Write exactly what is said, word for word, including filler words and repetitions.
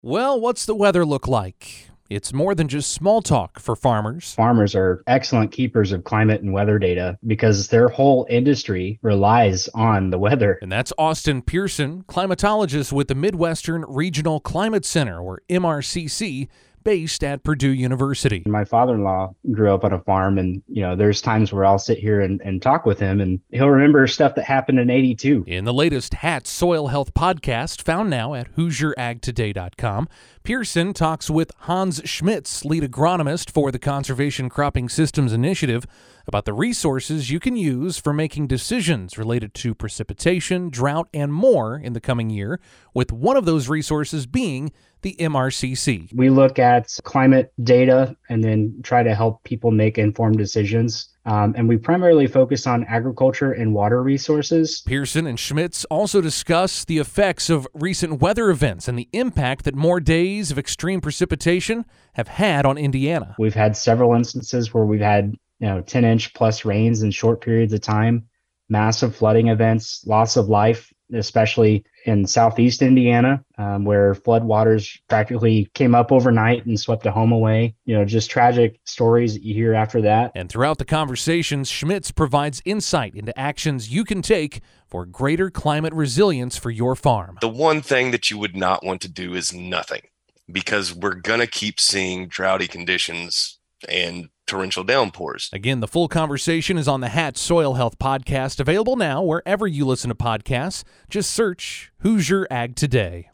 Well, what's the weather look like? It's more than just small talk for farmers. Farmers are excellent keepers of climate and weather data because their whole industry relies on the weather. And that's Austin Pearson, climatologist with the Midwestern Regional Climate Center, or M R C C, based at Purdue University. My father-in-law grew up on a farm, and you know, there's times where I'll sit here and, and talk with him, and he'll remember stuff that happened in eighty-two. In the latest H A T Soil Health podcast, found now at hoosier ag today dot com, Pearson talks with Hans Schmitz, lead agronomist for the Conservation Cropping Systems Initiative, about the resources you can use for making decisions related to precipitation, drought, and more in the coming year, with one of those resources being the M R C C. We look at climate data and then try to help people make informed decisions. Um, and we primarily focus on agriculture and water resources. Pearson and Schmitz also discuss the effects of recent weather events and the impact that more days of extreme precipitation have had on Indiana. We've had several instances where we've had you know, ten inch plus rains in short periods of time, massive flooding events, loss of life, especially in southeast Indiana, um, where floodwaters practically came up overnight and swept a home away. You know, just tragic stories that you hear after that. And throughout the conversations, Schmitz provides insight into actions you can take for greater climate resilience for your farm. The one thing that you would not want to do is nothing, because we're going to keep seeing droughty conditions and torrential downpours. Again, the full conversation is on the H A T Soil Health podcast, available now wherever you listen to podcasts. Just search Hoosier Ag Today.